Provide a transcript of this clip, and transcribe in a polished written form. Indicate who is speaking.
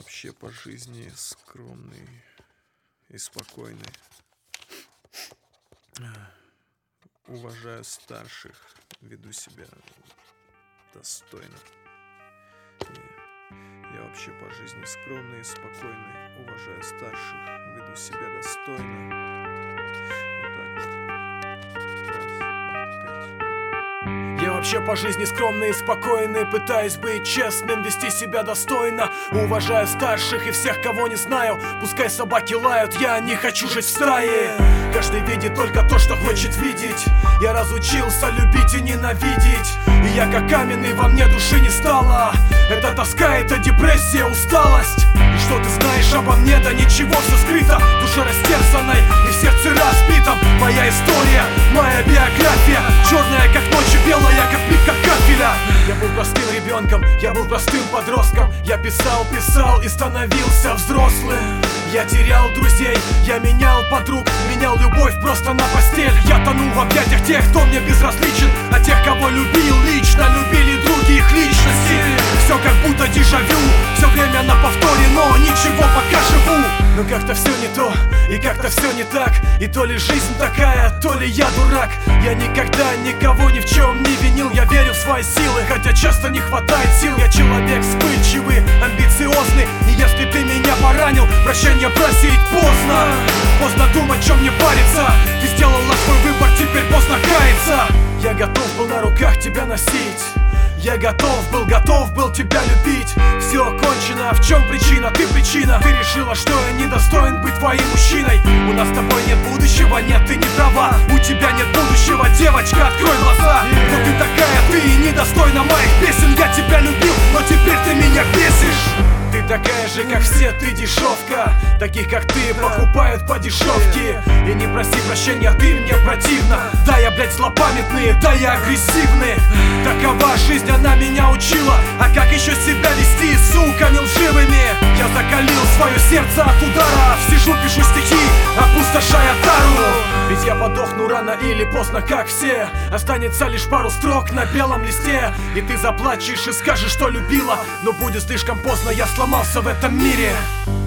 Speaker 1: вообще по жизни скромный и спокойный. Уважаю старших, веду себя достойно. Я вообще по жизни скромный и спокойный. Уважаю старших, веду себя достойно. Вот так вот.
Speaker 2: Я вообще по жизни скромный и спокойный, пытаюсь быть честным, вести себя достойно. Уважаю старших и всех, кого не знаю. Пускай собаки лают, я не хочу жить в стае. Каждый видит только то, что хочет видеть. Я разучился любить и ненавидеть. И я как каменный, во мне души не стало. Это тоска, это депрессия, усталость. И что ты знаешь обо мне? Да ничего, все скрыто. Душа растерзанной и в сердце разбитом. Моя история, моя биография, черная как ночь и белая как плитка кафеля. Я был простым ребенком, я был простым подростком. Я писал и становился взрослым. Я терял друзей, я менял подруг, менял любовь просто на постель. Я тонул в объятиях тех, кто мне безразличен, а тех, кого любил лично, любили других личностей. Все как будто дежавю, все время на повторе, но ничего, пока живу. Но как-то все не то, и как-то все не так. И то ли жизнь такая, то ли я дурак. Я никогда никого ни в чем не винил. Я верю в свои силы, хотя часто не хватает сил. Я человек вспыльчивый, амбициозный. И если ты меня поранил, прощения просить поздно. Поздно думать, чем мне париться. Ты сделала свой выбор, теперь поздно каяться. Я готов был на руках тебя носить. Я готов был тебя любить. Все кончено, в чем причина? Ты причина. Ты решила, что я недостоин быть твоим мужчиной. У нас с тобой нет будущего, нет, ты не права. У тебя нет будущего, девочка, открой глаза. Но ты такая, ты недостойна моих песен. Я тебя любил, но теперь ты меня бесишь. Ты такая же, как все, ты дешевка. Таких, как ты, покупают по дешевке. И не проси прощения, ты мне противна. Да, я, блядь, злопамятный, да, я агрессивный. Такова жизнь, она меня учила. А как еще себя вести, суками лживыми? Я закалил свое сердце от удара. Сижу, пишу стихи, опустошая тару. Ведь я подохну рано или поздно, как все. Останется лишь пару строк на белом листе. И ты заплачешь и скажешь, что любила. Но будет слишком поздно, я сломался в этом мире.